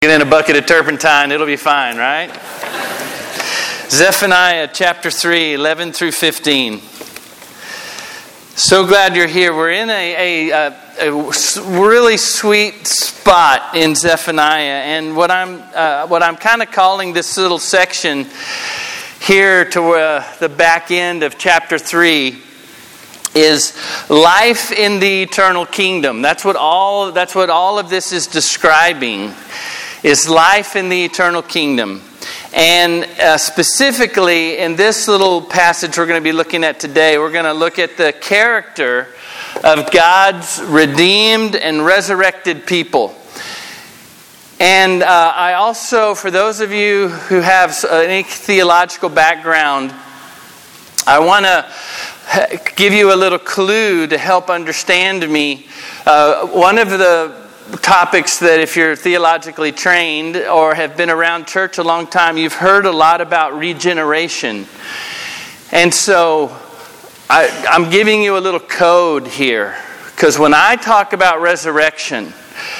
Get in a bucket of turpentine, it'll be fine, right? Zephaniah chapter 3, 11 through 15. So glad you're here. We're in a really sweet spot in Zephaniah, and what I'm kind of calling this little section here to the back end of chapter 3 is life in the eternal kingdom. That's what all of this is describing. Is life in the eternal kingdom. And specifically in this little passage we're going to be looking at today, we're going to look at the character of God's redeemed and resurrected people. And I also, for those of you who have any theological background, I want to give you a little clue to help understand me. One of the topics that if you're theologically trained or have been around church a long time, you've heard a lot about regeneration. And so I'm giving you a little code here, because when I talk about resurrection,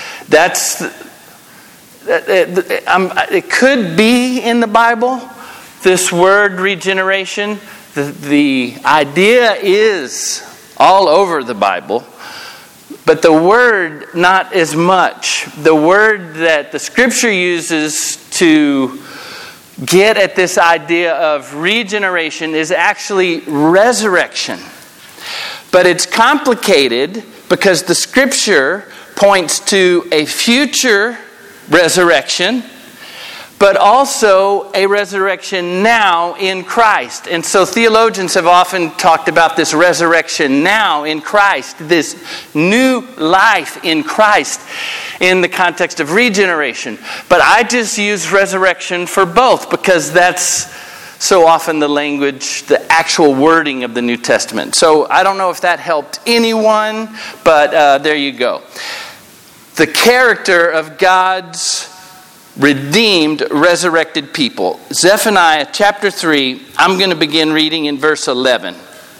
it could be in the Bible, this word regeneration. The idea is all over the Bible. But the word, not as much. The word that the Scripture uses to get at this idea of regeneration is actually resurrection. But it's complicated because the Scripture points to a future resurrection, but also a resurrection now in Christ. And so theologians have often talked about this resurrection now in Christ, this new life in Christ in the context of regeneration. But I just use resurrection for both because that's so often the language, the actual wording of the New Testament. So I don't know if that helped anyone, but there you go. The character of God's redeemed, resurrected people. Zephaniah chapter 3, I'm going to begin reading in verse 11.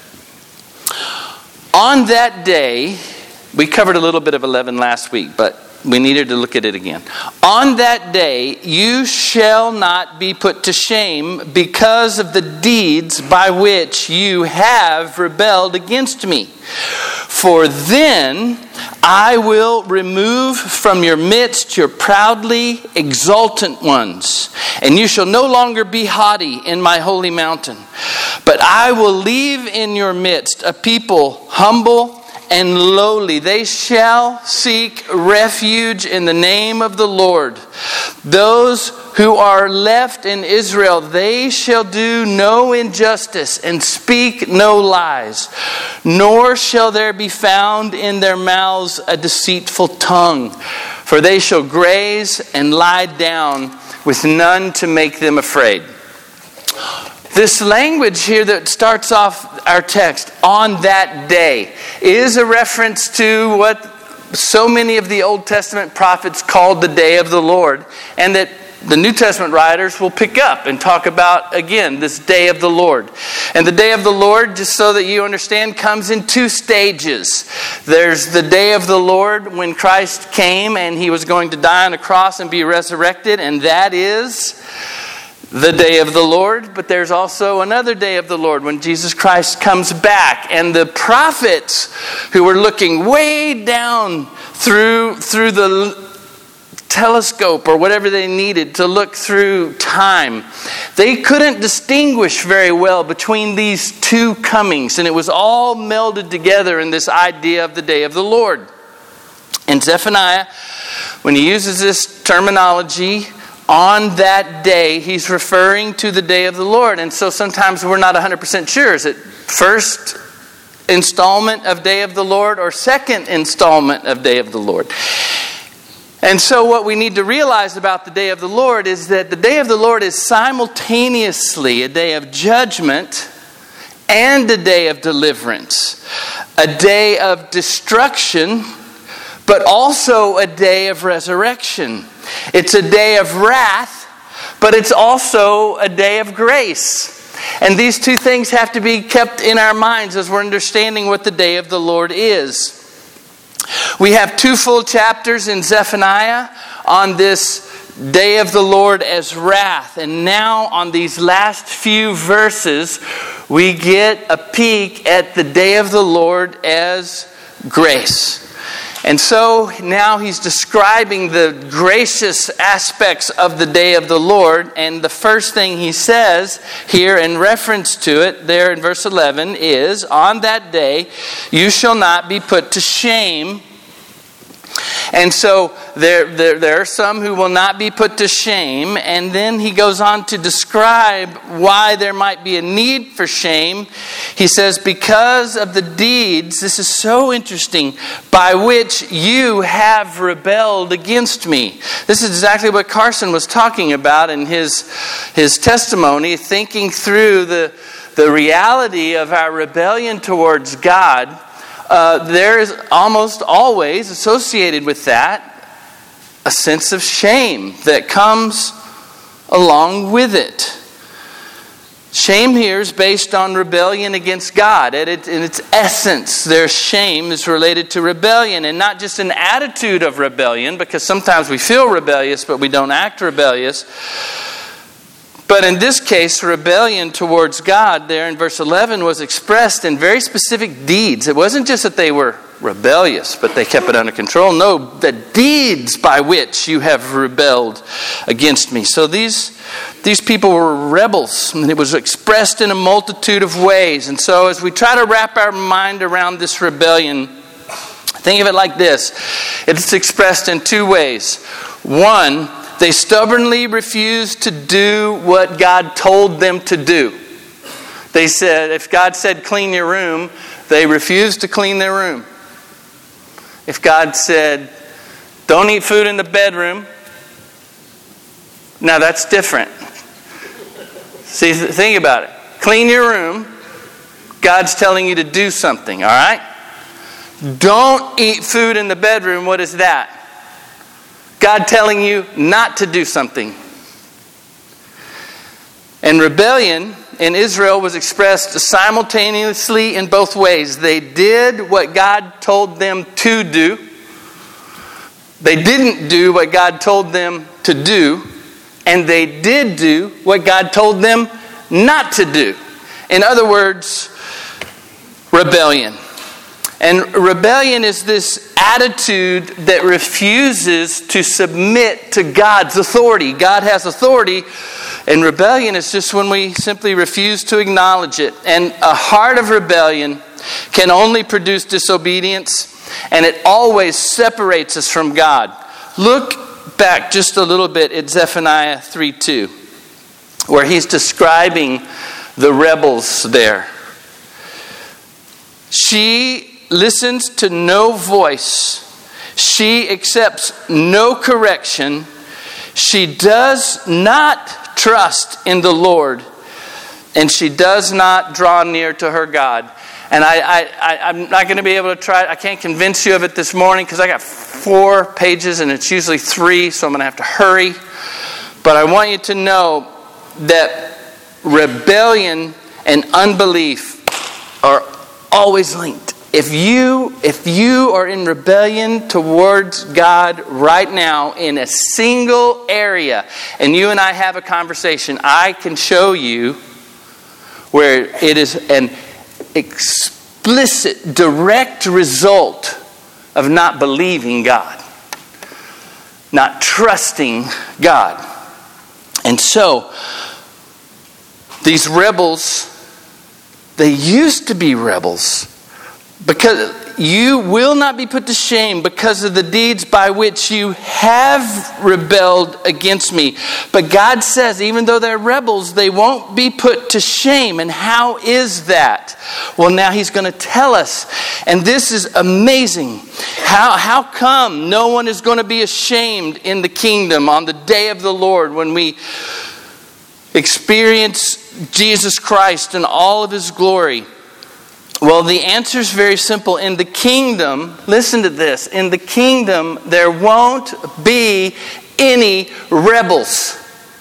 On that day, we covered a little bit of 11 last week, but we needed to look at it again. On that day, you shall not be put to shame because of the deeds by which you have rebelled against me. For then I will remove from your midst your proudly exultant ones, and you shall no longer be haughty in my holy mountain. But I will leave in your midst a people humble and lowly. They shall seek refuge in the name of the Lord. Those who are left in Israel, they shall do no injustice and speak no lies, nor shall there be found in their mouths a deceitful tongue. For they shall graze and lie down with none to make them afraid. This language here that starts off our text, on that day, is a reference to what so many of the Old Testament prophets called the day of the Lord, and that the New Testament writers will pick up and talk about, again, this day of the Lord. And the day of the Lord, just so that you understand, comes in two stages. There's the day of the Lord when Christ came and he was going to die on a cross and be resurrected, and that is the day of the Lord. But there's also another day of the Lord when Jesus Christ comes back. And the prophets who were looking way down through the telescope or whatever they needed to look through time, they couldn't distinguish very well between these two comings. And it was all melded together in this idea of the day of the Lord. And Zephaniah, when he uses this terminology, on that day, he's referring to the day of the Lord. And so sometimes we're not 100% sure. Is it first installment of Day of the Lord or second installment of Day of the Lord? And so what we need to realize about the day of the Lord is that the day of the Lord is simultaneously a day of judgment and a day of deliverance. A day of destruction, but also a day of resurrection. It's a day of wrath, but it's also a day of grace. And these two things have to be kept in our minds as we're understanding what the day of the Lord is. We have 2 full chapters in Zephaniah on this day of the Lord as wrath. And now on these last few verses, we get a peek at the day of the Lord as grace. And so now he's describing the gracious aspects of the day of the Lord. And the first thing he says here in reference to it, there in verse 11, is, on that day you shall not be put to shame. And so there are some who will not be put to shame. And then he goes on to describe why there might be a need for shame. He says, because of the deeds, this is so interesting, by which you have rebelled against me. This is exactly what Carson was talking about in his testimony, thinking through the reality of our rebellion towards God. There is almost always associated with that a sense of shame that comes along with it. Shame here is based on rebellion against God. In its essence, their shame is related to rebellion, and not just an attitude of rebellion, because sometimes we feel rebellious but we don't act rebellious. But in this case, rebellion towards God there in verse 11 was expressed in very specific deeds. It wasn't just that they were rebellious, but they kept it under control. No, the deeds by which you have rebelled against me. So these people were rebels, and it was expressed in a multitude of ways. And so as we try to wrap our mind around this rebellion, think of it like this. It's expressed in two ways. One, they stubbornly refused to do what God told them to do. They said, if God said clean your room, they refused to clean their room. If God said, don't eat food in the bedroom, now that's different. See, think about it. Clean your room, God's telling you to do something, all right? Don't eat food in the bedroom, what is that? God telling you not to do something. And rebellion in Israel was expressed simultaneously in both ways. They did what God told them to do. They didn't do what God told them to do. And they did do what God told them not to do. In other words, rebellion. And rebellion is this attitude that refuses to submit to God's authority. God has authority, and rebellion is just when we simply refuse to acknowledge it. And a heart of rebellion can only produce disobedience, and it always separates us from God. Look back just a little bit at Zephaniah 3:2, where he's describing the rebels there. She listens to no voice. She accepts no correction. She does not trust in the Lord. And she does not draw near to her God. And I'm not going to be able to try. I can't convince you of it this morning because I got 4 pages and it's usually 3. So I'm going to have to hurry. But I want you to know that rebellion and unbelief are always linked. If you are in rebellion towards God right now in a single area, and you and I have a conversation, I can show you where it is an explicit, direct result of not believing God, not trusting God. And so, these rebels, they used to be rebels. Because you will not be put to shame because of the deeds by which you have rebelled against me. But God says, even though they're rebels, they won't be put to shame. And how is that? Well, now he's going to tell us. And this is amazing. How come no one is going to be ashamed in the kingdom on the day of the Lord when we experience Jesus Christ in all of His glory? Well, the answer is very simple. In the kingdom, listen to this, in the kingdom there won't be any rebels.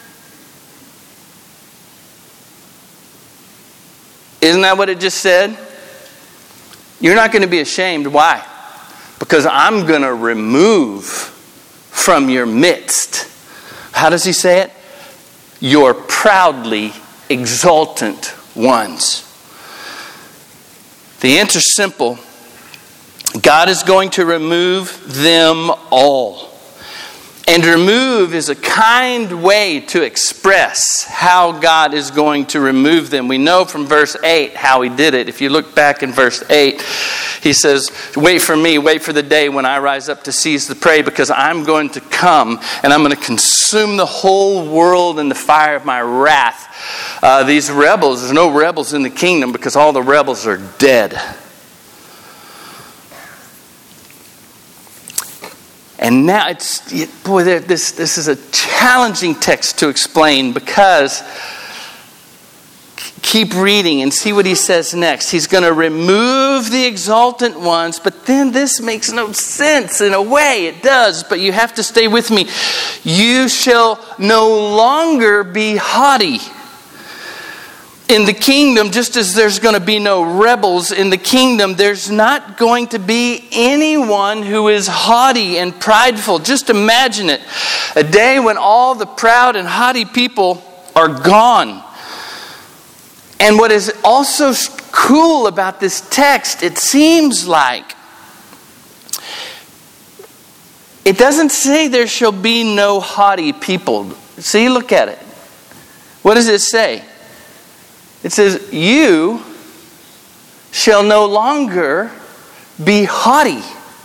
Isn't that what it just said? You're not going to be ashamed. Why? Because I'm going to remove from your midst How does he say it? Your proudly exultant ones. The answer's simple. God is going to remove them all. And remove is a kind way to express how God is going to remove them. We know from verse 8 how he did it. If you look back in verse 8, he says, wait for me, wait for the day when I rise up to seize the prey, because I'm going to come and I'm going to consume the whole world in the fire of my wrath. These rebels, there's no rebels in the kingdom because all the rebels are dead. And now this is a challenging text to explain, because keep reading and see what he says next. He's going to remove the exultant ones, but then this makes no sense. In a way it does, but you have to stay with me. You shall no longer be haughty. In the kingdom, just as there's going to be no rebels in the kingdom, there's not going to be anyone who is haughty and prideful. Just imagine it. A day when all the proud and haughty people are gone. And what is also cool about this text, it seems like, it doesn't say there shall be no haughty people. See, look at it. What does it say? It says, you shall no longer be haughty.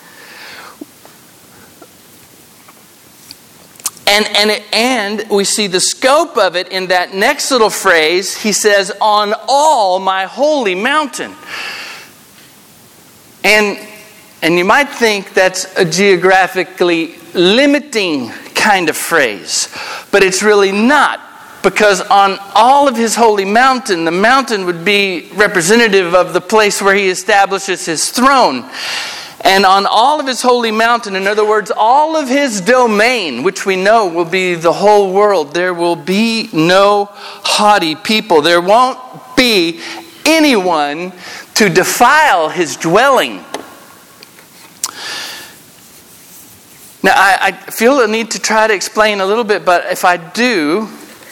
And we see the scope of it in that next little phrase. He says, on all my holy mountain. And you might think that's a geographically limiting kind of phrase. But it's really not. Because on all of his holy mountain, the mountain would be representative of the place where he establishes his throne. And on all of his holy mountain, in other words, all of his domain, which we know will be the whole world, there will be no haughty people. There won't be anyone to defile his dwelling. Now, I feel the need to try to explain a little bit, but if I do,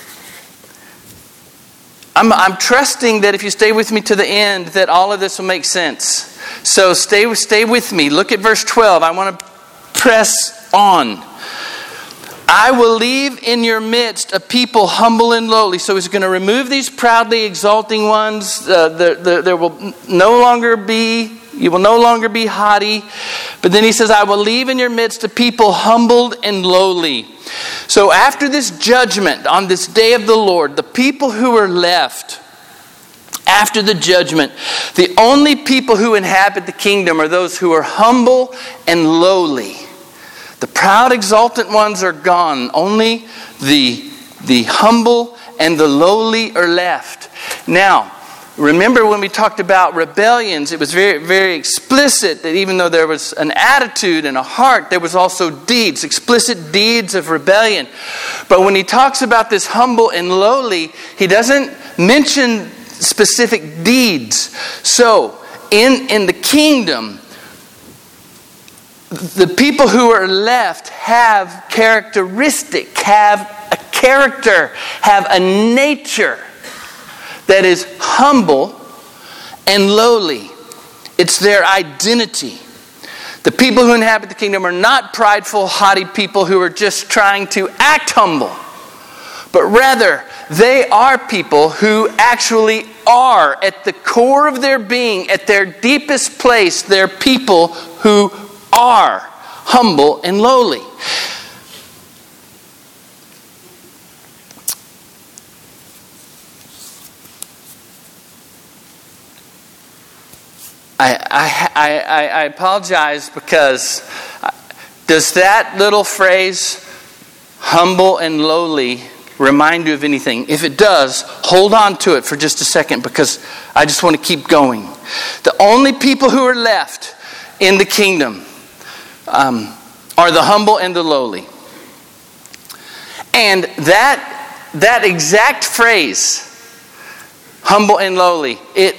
I'm trusting that if you stay with me to the end, that all of this will make sense. So stay with me. Look at verse 12. I want to press on. I will leave in your midst a people humble and lowly. So he's going to remove these proudly exalting ones. There will no longer be, you will no longer be haughty. But then he says, I will leave in your midst a people humbled and lowly. So after this judgment on this day of the Lord, the people who are left after the judgment, the only people who inhabit the kingdom are those who are humble and lowly. The proud, exultant ones are gone. Only the humble and the lowly are left. Now, remember when we talked about rebellions, it was very, very explicit that even though there was an attitude and a heart, there was also deeds, explicit deeds of rebellion. But when he talks about this humble and lowly, he doesn't mention specific deeds. So, in the kingdom, the people who are left have a character, have a nature that is humble and lowly. It's their identity. The people who inhabit the kingdom are not prideful, haughty people who are just trying to act humble. But rather, they are people who actually are, at the core of their being, at their deepest place, they're people who are humble and lowly. I apologize, because does that little phrase, humble and lowly, remind you of anything? If it does, hold on to it for just a second, because I just want to keep going. The only people who are left in the kingdom are the humble and the lowly. And that exact phrase, humble and lowly,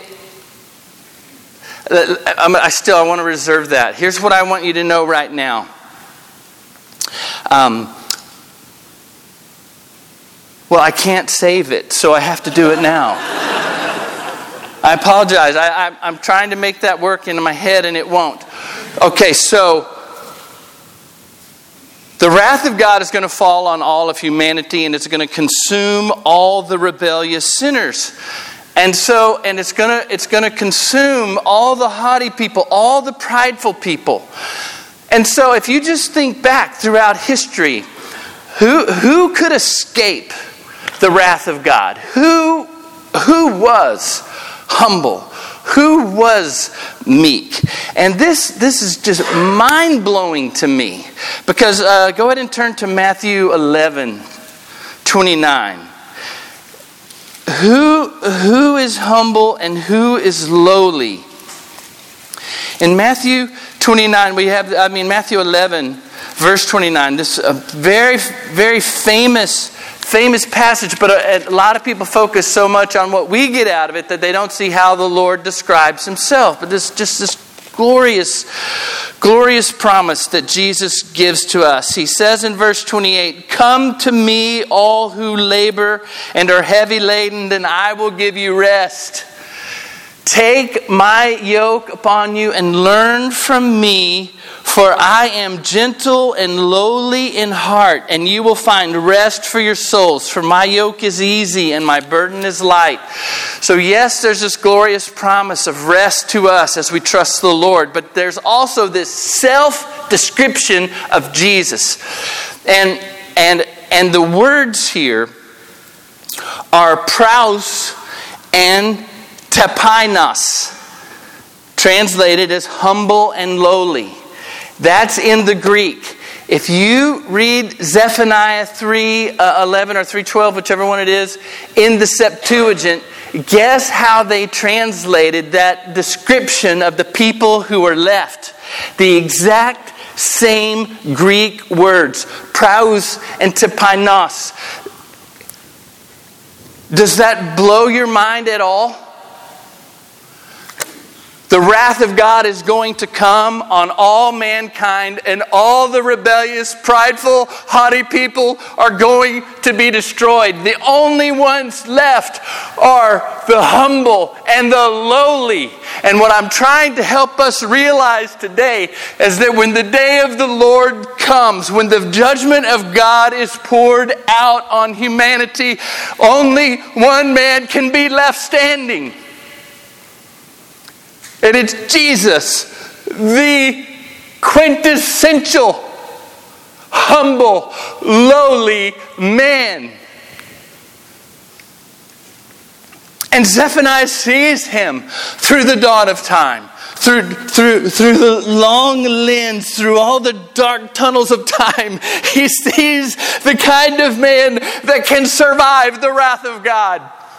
I want to reserve that. Here's what I want you to know right now. Well, I can't save it, so I have to do it now. I apologize. I'm trying to make that work into my head, and it won't. Okay, so the wrath of God is going to fall on all of humanity, and it's going to consume all the rebellious sinners. And it's going to consume all the haughty people, all the prideful people. And so if you just think back throughout history, who could escape the wrath of God? Who was humble? Who was meek? And this is just mind-blowing to me. Because go ahead and turn to Matthew 11:29. Who is humble and who is lowly? In Matthew 29, Matthew 11, verse 29. This is a very, very famous passage, but a lot of people focus so much on what we get out of it that they don't see how the Lord describes himself. But this glorious promise that Jesus gives to us. He says in verse 28, "Come to me, all who labor and are heavy laden, and I will give you rest. Take my yoke upon you and learn from me, for I am gentle and lowly in heart, and you will find rest for your souls. For my yoke is easy and my burden is light." So yes, there's this glorious promise of rest to us as we trust the Lord. But there's also this self-description of Jesus. And the words here are praus and tapainos, translated as humble and lowly. That's in the Greek. If you read Zephaniah 3:11 or 3:12, whichever one it is, in the Septuagint, guess how they translated that description of the people who were left? The exact same Greek words, praus and tapainos. Does that blow your mind at all? The wrath of God is going to come on all mankind, and all the rebellious, prideful, haughty people are going to be destroyed. The only ones left are the humble and the lowly. And what I'm trying to help us realize today is that when the day of the Lord comes, when the judgment of God is poured out on humanity, only one man can be left standing. And it's Jesus, the quintessential, humble, lowly man. And Zephaniah sees him through the dawn of time, through the long lens, through all the dark tunnels of time. He sees the kind of man that can survive the wrath of God,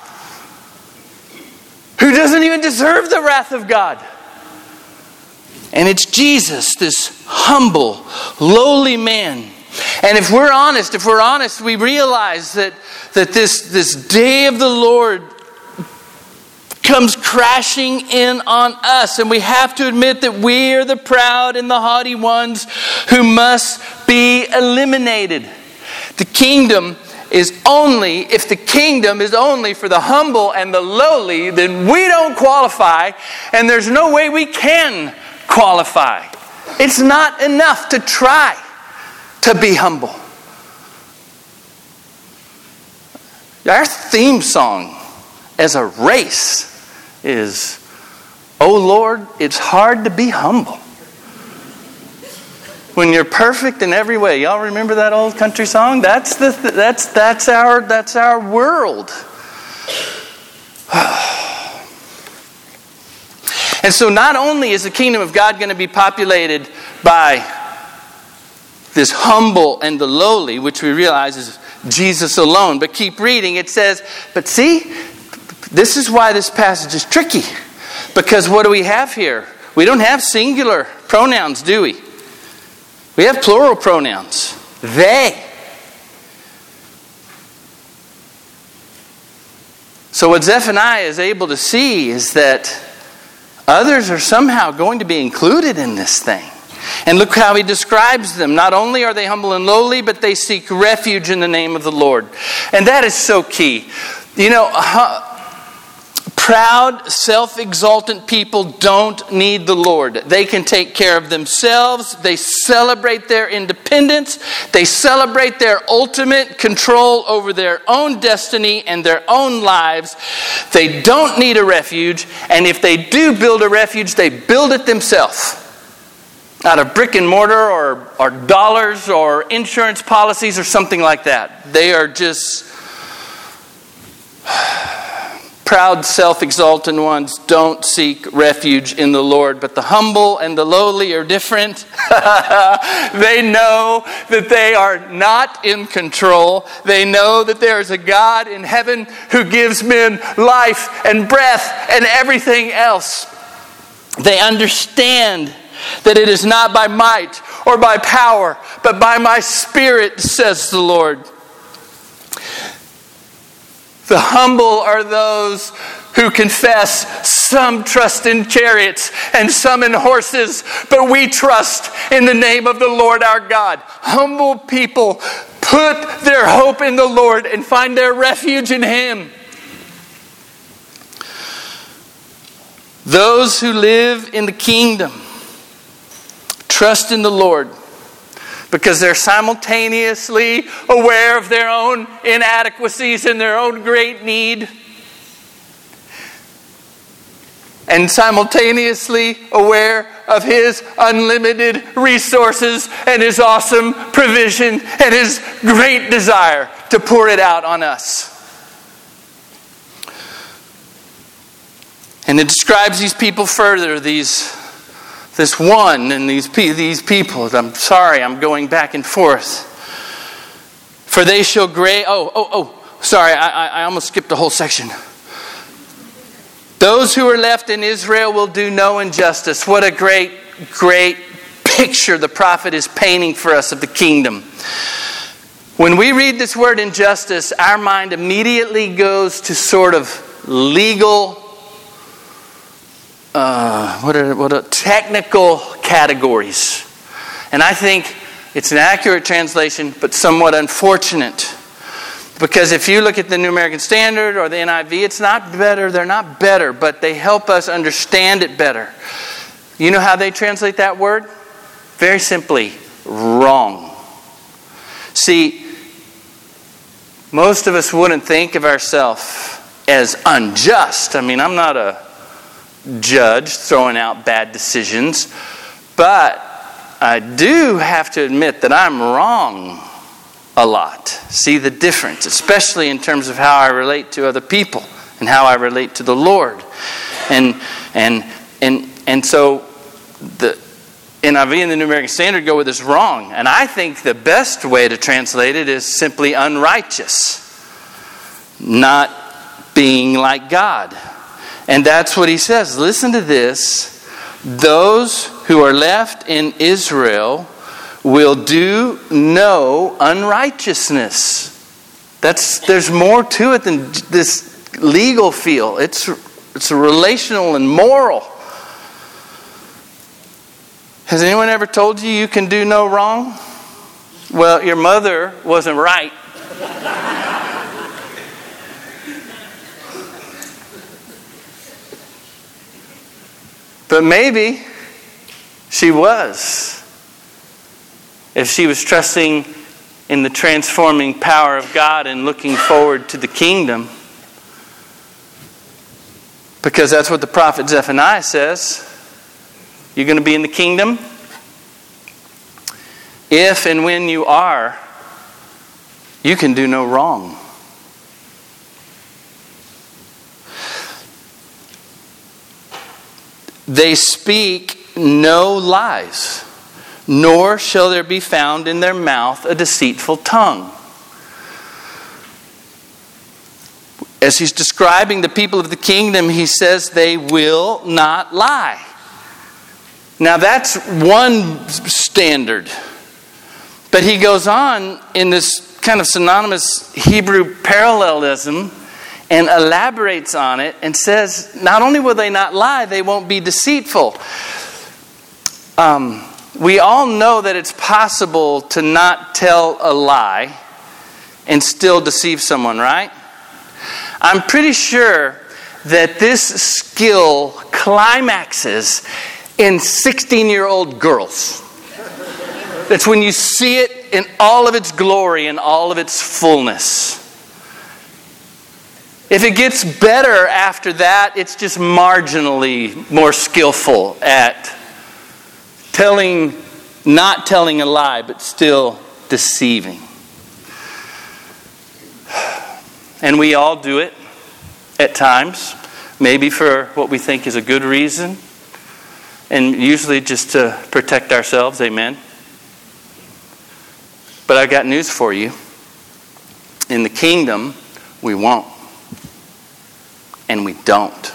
who doesn't even deserve the wrath of God. And it's Jesus, this humble, lowly man. And if we're honest, we realize that this day of the Lord comes crashing in on us. And we have to admit that we are the proud and the haughty ones who must be eliminated. The kingdom is only, if the kingdom is only for the humble and the lowly, then we don't qualify, and there's no way we can qualify. It's not enough to try to be humble. Our theme song as a race is, "Oh Lord, it's hard to be humble when you're perfect in every way." Y'all remember that old country song? That's our world. And so not only is the kingdom of God going to be populated by this humble and the lowly, which we realize is Jesus alone, but keep reading, it says, but see, this is why this passage is tricky. Because what do we have here? We don't have singular pronouns, do we? We have plural pronouns. They. So what Zephaniah is able to see is that others are somehow going to be included in this thing. And look how he describes them. Not only are they humble and lowly, but they seek refuge in the name of the Lord. And that is so key. You know, proud, self-exaltant people don't need the Lord. They can take care of themselves. They celebrate their independence. They celebrate their ultimate control over their own destiny and their own lives. They don't need a refuge. And if they do build a refuge, they build it themselves. Out of brick and mortar or dollars or insurance policies or something like that. They are just proud, self-exaltant ones don't seek refuge in the Lord. But the humble and the lowly are different. They know that they are not in control. They know that there is a God in heaven who gives men life and breath and everything else. They understand that it is not by might or by power, but by my Spirit, says the Lord. The humble are those who confess some trust in chariots and some in horses, but we trust in the name of the Lord our God. Humble people put their hope in the Lord and find their refuge in Him. Those who live in the kingdom trust in the Lord because they're simultaneously aware of their own inadequacies and their own great need, and simultaneously aware of His unlimited resources and His awesome provision and His great desire to pour it out on us. And it describes these people further, this one and these people. I'm sorry, I'm going back and forth. For they shall sorry, I almost skipped the whole section. Those who are left in Israel will do no injustice. What a great, great picture the prophet is painting for us of the kingdom. When we read this word injustice, our mind immediately goes to sort of legal what are technical categories. And I think it's an accurate translation, but somewhat unfortunate. Because if you look at the New American Standard or the NIV, it's not better. They're not better, but they help us understand it better. You know how they translate that word? Very simply, wrong. See, most of us wouldn't think of ourselves as unjust. I mean, I'm not a judge throwing out bad decisions, but I do have to admit that I'm wrong a lot. See the difference, especially in terms of how I relate to other people and how I relate to the Lord. And so the NIV and the New American Standard go with this wrong. And I think the best way to translate it is simply unrighteous, not being like God. And that's what he says. Listen to this. Those who are left in Israel will do no unrighteousness. There's more to it than this legal feel. It's relational and moral. Has anyone ever told you you can do no wrong? Well, your mother wasn't right. But maybe she was. If she was trusting in the transforming power of God and looking forward to the kingdom. Because that's what the prophet Zephaniah says. You're going to be in the kingdom. If and when you are, you can do no wrong. They speak no lies, nor shall there be found in their mouth a deceitful tongue. As he's describing the people of the kingdom, he says they will not lie. Now that's one standard. But he goes on in this kind of synonymous Hebrew parallelism and elaborates on it and says, not only will they not lie, they won't be deceitful. we all know that it's possible to not tell a lie and still deceive someone, right? I'm pretty sure that this skill climaxes in 16-year-old girls. That's when you see it in all of its glory and all of its fullness. If it gets better after that, it's just marginally more skillful at not telling a lie, but still deceiving. And we all do it at times, maybe for what we think is a good reason, and usually just to protect ourselves, amen? But I've got news for you. In the kingdom, we won't. And we don't.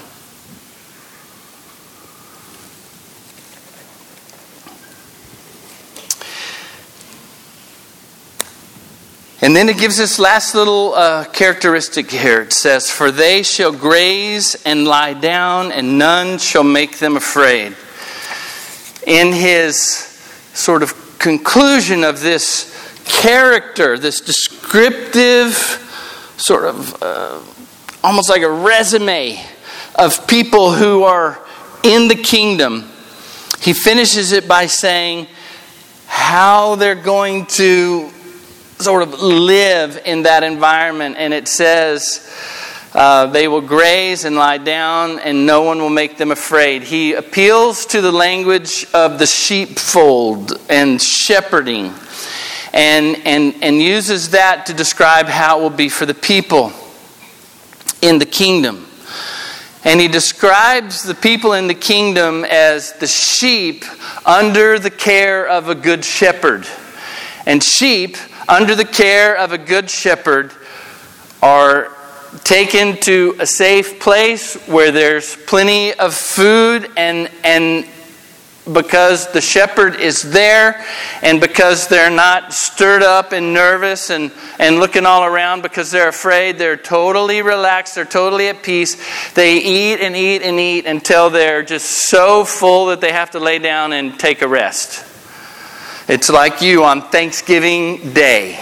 And then it gives this last little characteristic here. It says, "For they shall graze and lie down, and none shall make them afraid." In his sort of conclusion of this character, this descriptive sort of almost like a resume of people who are in the kingdom, he finishes it by saying how they're going to sort of live in that environment. And it says they will graze and lie down, and no one will make them afraid. He appeals to the language of the sheepfold and shepherding, and uses that to describe how it will be for the people in the kingdom. And he describes the people in the kingdom as the sheep under the care of a good shepherd. And sheep under the care of a good shepherd are taken to a safe place where there's plenty of food, and because the shepherd is there, and because they're not stirred up and nervous and looking all around because they're afraid, they're totally relaxed, they're totally at peace. They eat and eat and eat until they're just so full that they have to lay down and take a rest. It's like you on Thanksgiving Day.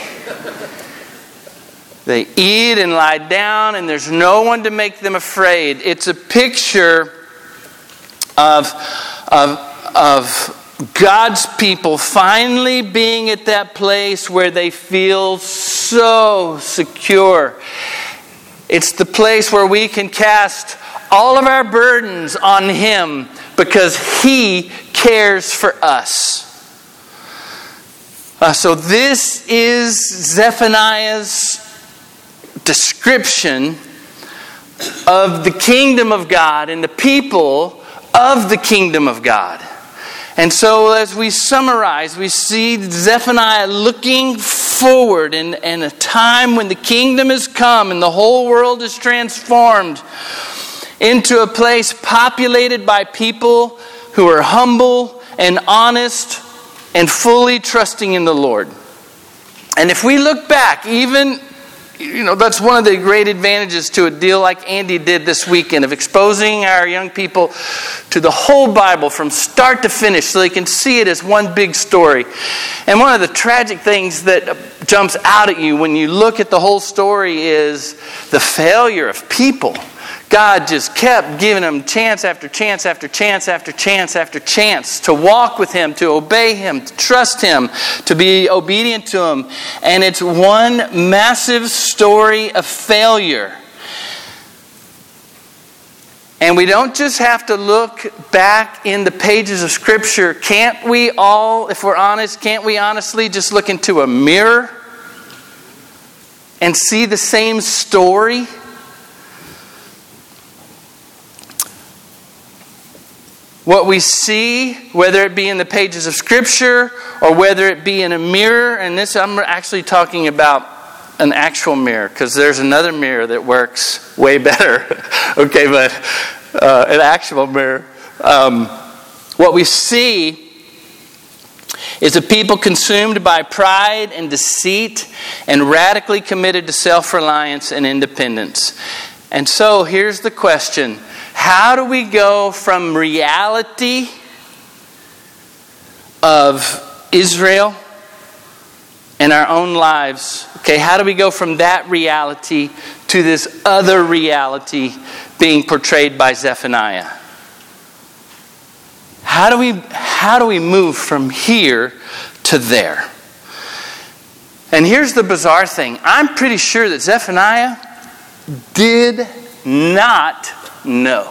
They eat and lie down, and there's no one to make them afraid. It's a picture of God's people finally being at that place where they feel so secure. It's the place where we can cast all of our burdens on Him because He cares for us. So this is Zephaniah's description of the kingdom of God and the people of the kingdom of God. And so as we summarize, we see Zephaniah looking forward in a time when the kingdom has come and the whole world is transformed into a place populated by people who are humble and honest and fully trusting in the Lord. And if we look back, even, that's one of the great advantages to a deal like Andy did this weekend of exposing our young people to the whole Bible from start to finish so they can see it as one big story. And one of the tragic things that jumps out at you when you look at the whole story is the failure of people. God just kept giving them chance after chance after chance after chance after chance to walk with Him, to obey Him, to trust Him, to be obedient to Him. And it's one massive story of failure. And we don't just have to look back in the pages of Scripture. Can't we all, if we're honest, can't we honestly just look into a mirror and see the same story? What we see, whether it be in the pages of Scripture or whether it be in a mirror, and this I'm actually talking about an actual mirror, because there's another mirror that works way better. Okay, but an actual mirror. What we see is a people consumed by pride and deceit and radically committed to self-reliance and independence. And so here's the question. How do we go from reality of Israel and our own lives. Okay, how do we go from that reality to this other reality being portrayed by Zephaniah? How do we move from here to there? And here's the bizarre thing. I'm pretty sure that Zephaniah did not know.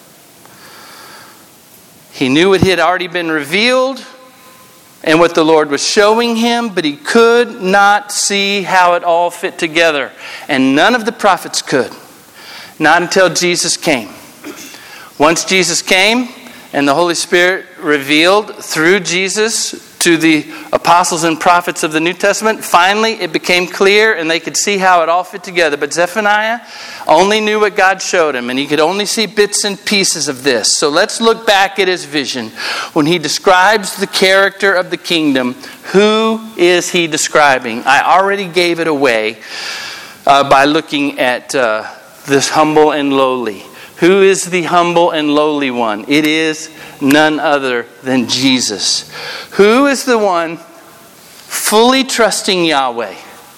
He knew it had already been revealed and what the Lord was showing him, but he could not see how it all fit together. And none of the prophets could. Not until Jesus came. Once Jesus came and the Holy Spirit revealed through Jesus to the apostles and prophets of the New Testament, finally it became clear and they could see how it all fit together. But Zephaniah only knew what God showed him, and he could only see bits and pieces of this. So let's look back at his vision. When he describes the character of the kingdom, who is he describing? I already gave it away by looking at this humble and lowly. Who is the humble and lowly one? It is none other than Jesus. Who is the one fully trusting Yahweh?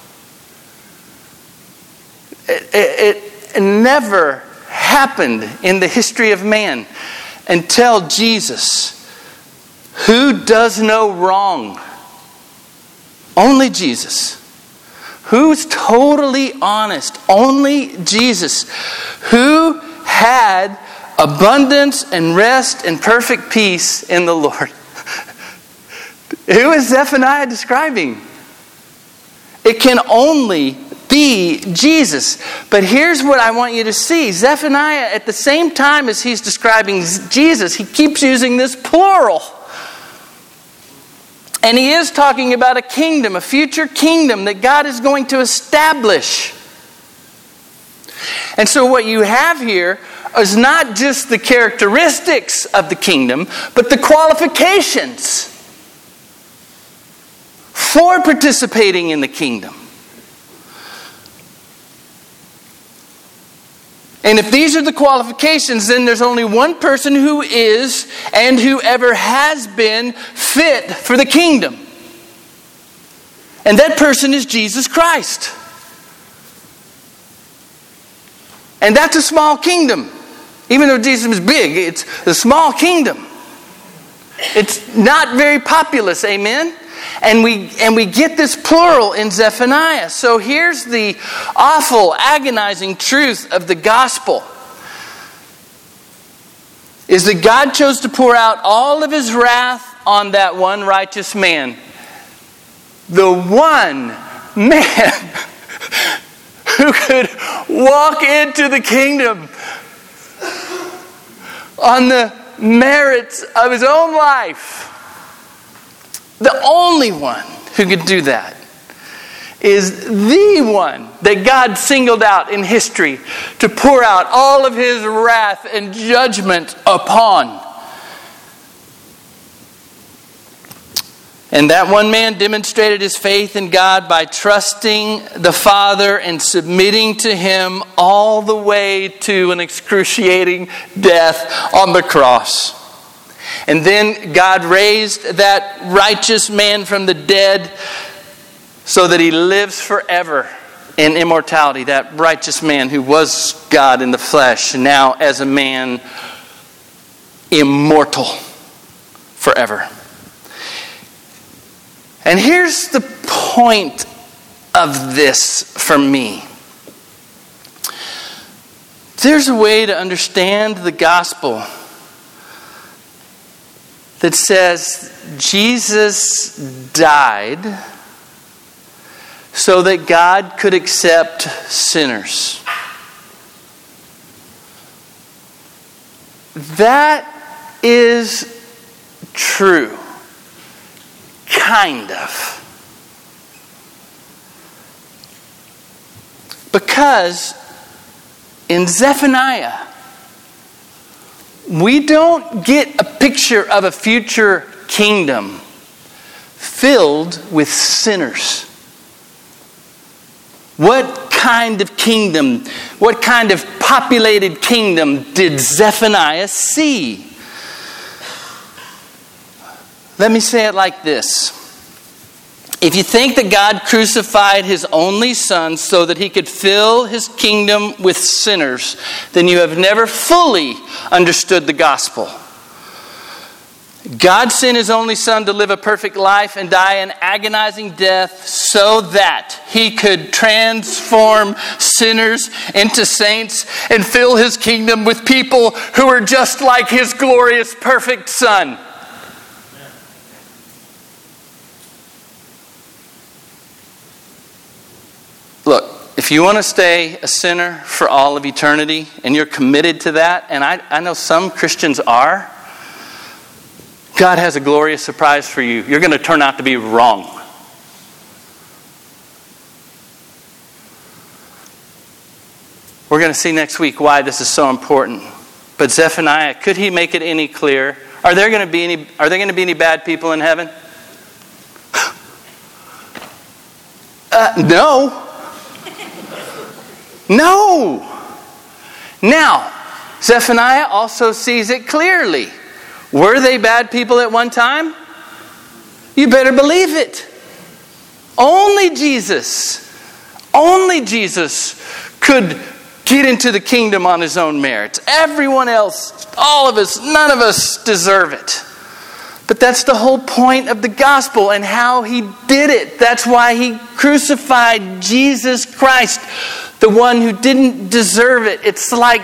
It never happened in the history of man until Jesus, who does no wrong. Only Jesus. Who's totally honest? Only Jesus. Who had abundance and rest and perfect peace in the Lord. Who is Zephaniah describing? It can only be Jesus. But here's what I want you to see. Zephaniah, at the same time as he's describing Jesus, he keeps using this plural. And he is talking about a kingdom, a future kingdom that God is going to establish. And so what you have here is not just the characteristics of the kingdom, but the qualifications for participating in the kingdom. And if these are the qualifications, then there's only one person who is and whoever has been fit for the kingdom. And that person is Jesus Christ. And that's a small kingdom. Even though Jesus is big, it's a small kingdom. It's not very populous, amen? And we get this plural in Zephaniah. So here's the awful, agonizing truth of the gospel. Is that God chose to pour out all of his wrath on that one righteous man. The one man who could walk into the kingdom on the merits of his own life. The only one who could do that is the one that God singled out in history to pour out all of his wrath and judgment upon. And that one man demonstrated his faith in God by trusting the Father and submitting to him all the way to an excruciating death on the cross. And then God raised that righteous man from the dead so that he lives forever in immortality. That righteous man who was God in the flesh, now as a man, immortal forever. And here's the point of this for me. There's a way to understand the gospel that says Jesus died so that God could accept sinners. That is true. Kind of. Because in Zephaniah, we don't get a picture of a future kingdom filled with sinners. What kind of kingdom, what kind of populated kingdom did Zephaniah see? Let me say it like this. If you think that God crucified his only son so that he could fill his kingdom with sinners, then you have never fully understood the gospel. God sent his only son to live a perfect life and die an agonizing death so that he could transform sinners into saints and fill his kingdom with people who are just like his glorious, perfect son. Look, if you want to stay a sinner for all of eternity, and you're committed to that, and I know some Christians are, God has a glorious surprise for you. You're going to turn out to be wrong. We're going to see next week why this is so important. But Zephaniah, could he make it any clearer? Are there going to be any bad people in heaven? No. No. Now, Zephaniah also sees it clearly. Were they bad people at one time? You better believe it. Only Jesus could get into the kingdom on his own merits. Everyone else, all of us, none of us deserve it. But that's the whole point of the gospel and how he did it. That's why he crucified Jesus Christ, the one who didn't deserve it. It's like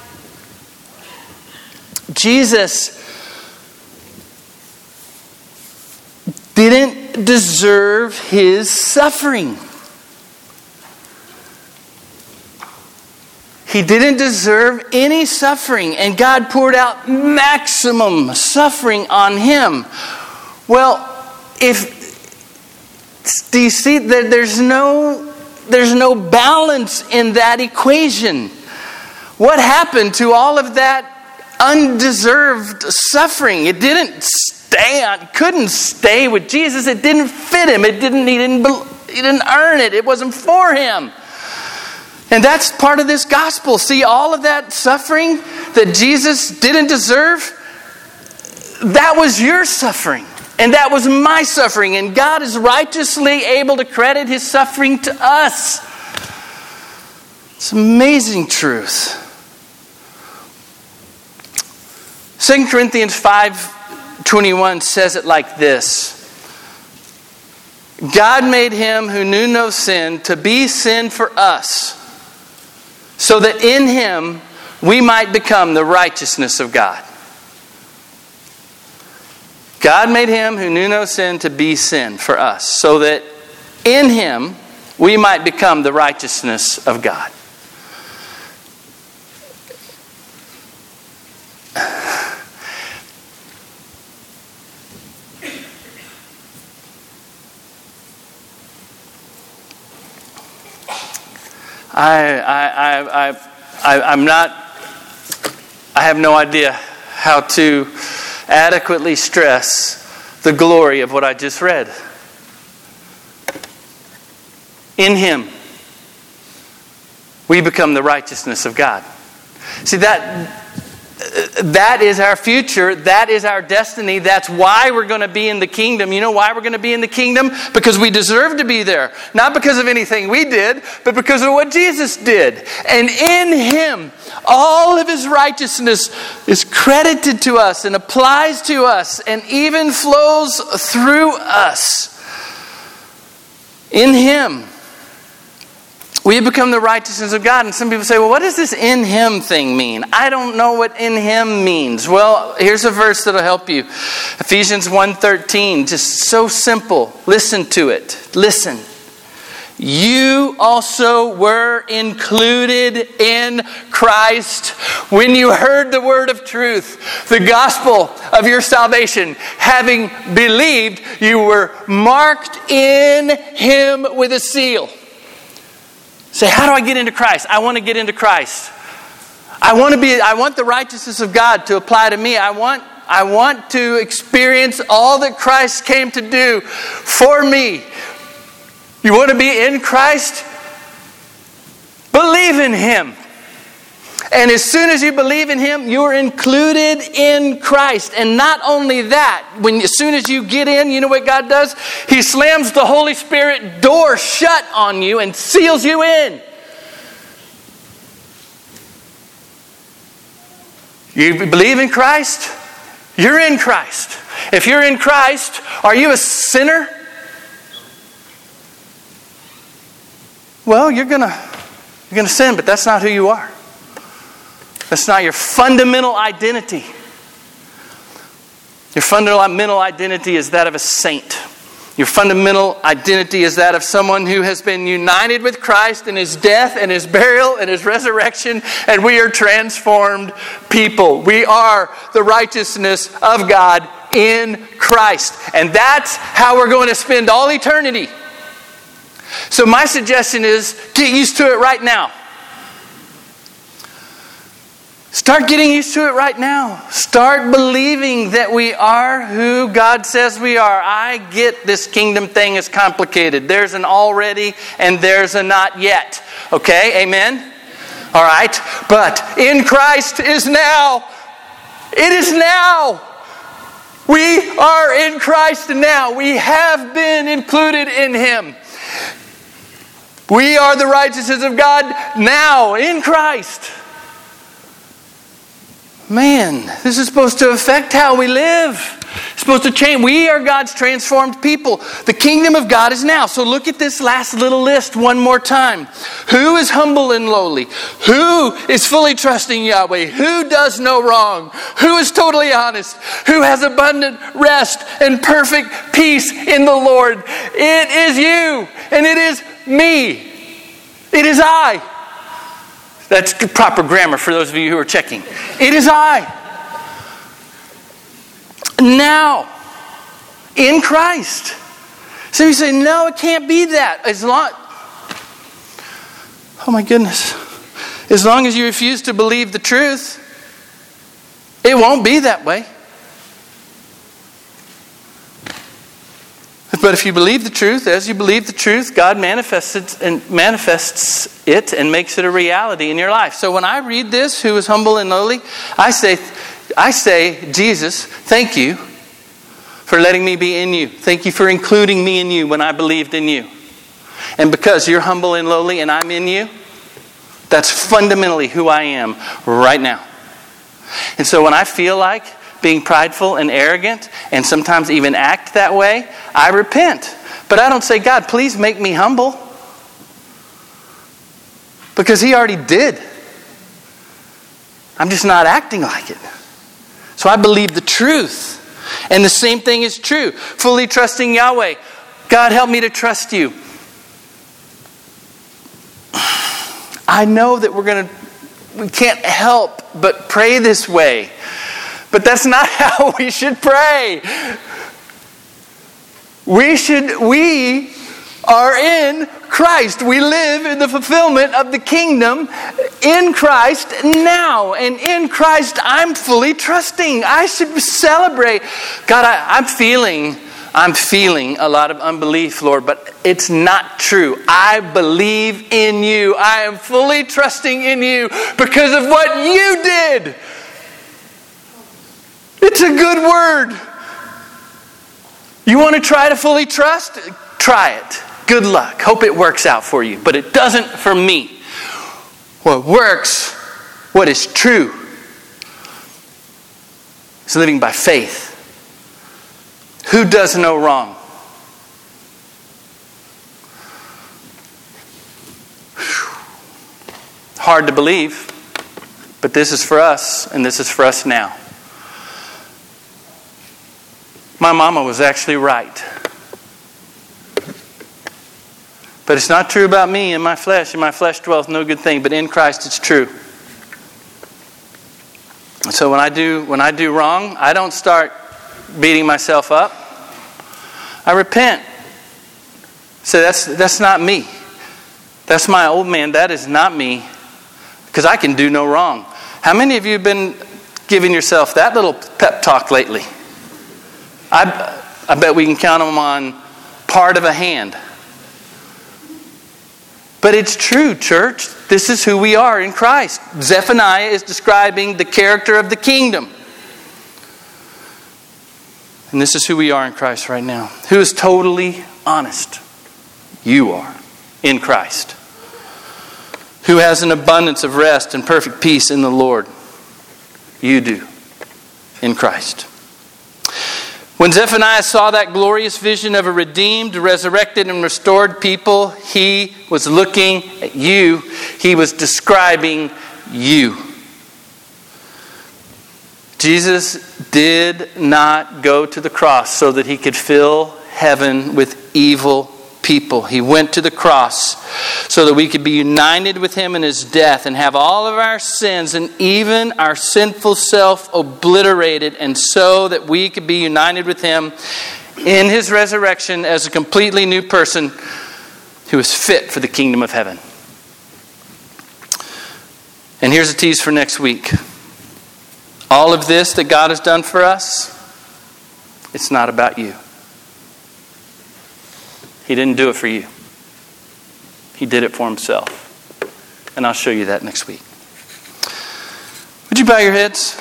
Jesus didn't deserve his suffering. He didn't deserve any suffering, and God poured out maximum suffering on him. Well, do you see that there's no balance in that equation? What happened to all of that undeserved suffering? It couldn't stay with Jesus. It didn't fit him. He didn't earn it. It wasn't for him. And that's part of this gospel. See, all of that suffering that Jesus didn't deserve, that was your suffering. And that was my suffering. And God is righteously able to credit his suffering to us. It's amazing truth. 2 Corinthians 5:21 says it like this. God made him who knew no sin to be sin for us, so that in him we might become the righteousness of God. God made him who knew no sin to be sin for us, so that in him we might become the righteousness of God. I have no idea how to adequately stress the glory of what I just read. In him, we become the righteousness of God. See, that is our future. That is our destiny. That's why we're going to be in the kingdom. You know why we're going to be in the kingdom? Because we deserve to be there. Not because of anything we did, but because of what Jesus did. And in him, all of his righteousness is credited to us and applies to us and even flows through us. In him, we have become the righteousness of God. And some people say, well, what does this in him thing mean? I don't know what in him means. Well, here's a verse that'll help you. Ephesians 1:13, just so simple. Listen to it. Listen. You also were included in Christ when you heard the word of truth, the gospel of your salvation. Having believed, you were marked in him with a seal. Say, how do I get into Christ? I want to get into Christ. I want the righteousness of God to apply to me. I want to experience all that Christ came to do for me. You want to be in Christ? Believe in him. And as soon as you believe in Him, you're included in Christ. And not only that, as soon as you get in, you know what God does? He slams the Holy Spirit door shut on you and seals you in. You believe in Christ? You're in Christ. If you're in Christ, are you a sinner? Well, you're gonna sin, but that's not who you are. That's not your fundamental identity. Your fundamental identity is that of a saint. Your fundamental identity is that of someone who has been united with Christ in His death and His burial and His resurrection, and we are transformed people. We are the righteousness of God in Christ. And that's how we're going to spend all eternity. So my suggestion is, get used to it right now. Start getting used to it right now. Start believing that we are who God says we are. I get this kingdom thing is complicated. There's an already and there's a not yet. Okay, amen? All right. But in Christ is now. It is now. We are in Christ now. We have been included in Him. We are the righteousness of God now in Christ. Man, this is supposed to affect how we live. It's supposed to change. We are God's transformed people. The kingdom of God is now. So look at this last little list one more time. Who is humble and lowly? Who is fully trusting Yahweh? Who does no wrong? Who is totally honest? Who has abundant rest and perfect peace in the Lord? It is you and it is me. It is I. That's proper grammar for those of you who are checking. It is I. Now, in Christ. So you say, no, it can't be that. Oh my goodness. As long as you refuse to believe the truth, it won't be that way. But if you believe the truth, as you believe the truth, God manifests it and makes it a reality in your life. So when I read this, who is humble and lowly, I say, Jesus, thank you for letting me be in you. Thank you for including me in you when I believed in you. And because you're humble and lowly and I'm in you, that's fundamentally who I am right now. And so when I feel like being prideful and arrogant, and sometimes even act that way, I repent. But I don't say, God, please make me humble. Because He already did. I'm just not acting like it. So I believe the truth. And the same thing is true. Fully trusting Yahweh. God, help me to trust you. I know that we can't help but pray this way. But that's not how we should pray. We are in Christ. We live in the fulfillment of the kingdom in Christ now. And in Christ, I'm fully trusting. I should celebrate. God, I'm feeling a lot of unbelief, Lord, but it's not true. I believe in you. I am fully trusting in you because of what you did. It's a good word. You want to try to fully trust? Try it. Good luck. Hope it works out for you. But it doesn't for me. What works, what is true, is living by faith. Who does no wrong? Hard to believe, but this is for us, and this is for us now. My mama was actually right. But it's not true about me and my flesh. In my flesh dwelleth no good thing, but in Christ it's true. So when I do wrong, I don't start beating myself up. I repent. So that's not me. That's my old man. That is not me. Because I can do no wrong. How many of you have been giving yourself that little pep talk lately? I bet we can count them on part of a hand. But it's true, church. This is who we are in Christ. Zephaniah is describing the character of the kingdom. And this is who we are in Christ right now. Who is totally honest? You are in Christ. Who has an abundance of rest and perfect peace in the Lord? You do in Christ. When Zephaniah saw that glorious vision of a redeemed, resurrected, and restored people, he was looking at you. He was describing you. Jesus did not go to the cross so that he could fill heaven with evil people. He went to the cross so that we could be united with him in his death and have all of our sins and even our sinful self obliterated, and so that we could be united with him in his resurrection as a completely new person who is fit for the kingdom of heaven. And here's a tease for next week. All of this that God has done for us, it's not about you. He didn't do it for you. He did it for himself. And I'll show you that next week. Would you bow your heads?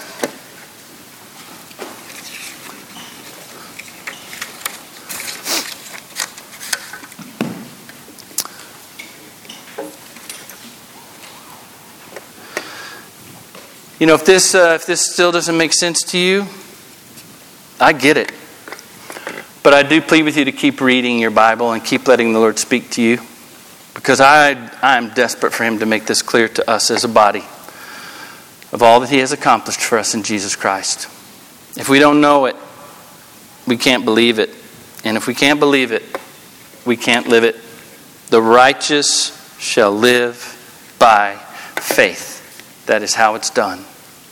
You know, if this still doesn't make sense to you, I get it. But I do plead with you to keep reading your Bible and keep letting the Lord speak to you, because I am desperate for him to make this clear to us as a body of all that he has accomplished for us in Jesus Christ. If we don't know it, we can't believe it. And if we can't believe it, we can't live it. The righteous shall live by faith. That is how it's done.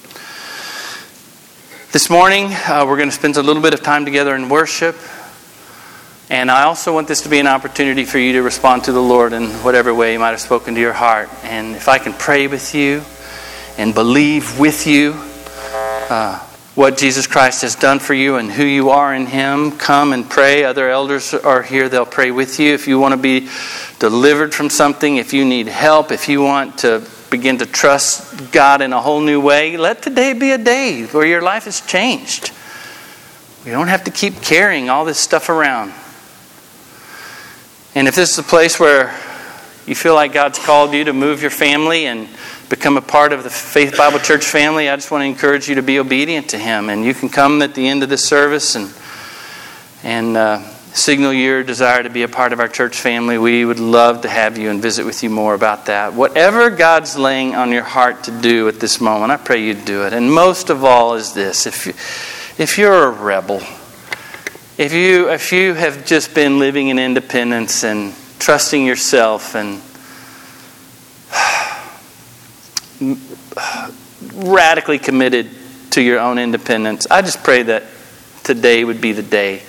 This morning, we're going to spend a little bit of time together in worship. And I also want this to be an opportunity for you to respond to the Lord in whatever way He might have spoken to your heart. And if I can pray with you and believe with you what Jesus Christ has done for you and who you are in Him, come and pray. Other elders are here. They'll pray with you. If you want to be delivered from something, if you need help, if you want to begin to trust God in a whole new way, let today be a day where your life is changed. We don't have to keep carrying all this stuff around. And if this is a place where you feel like God's called you to move your family and become a part of the Faith Bible Church family, I just want to encourage you to be obedient to Him. And you can come at the end of this service and signal your desire to be a part of our church family. We would love to have you and visit with you more about that. Whatever God's laying on your heart to do at this moment, I pray you'd do it. And most of all is this: if you're a rebel, if you have just been living in independence and trusting yourself and radically committed to your own independence, I just pray that today would be the day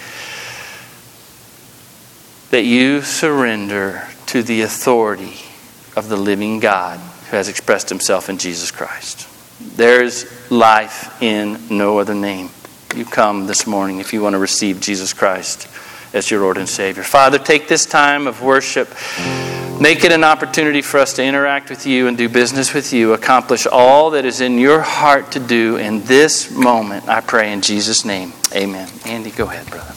that you surrender to the authority of the living God who has expressed Himself in Jesus Christ. There is life in no other name. You come this morning if you want to receive Jesus Christ as your Lord and Savior. Father, take this time of worship. Make it an opportunity for us to interact with you and do business with you. Accomplish all that is in your heart to do in this moment. I pray in Jesus' name. Amen. Andy, go ahead, brother.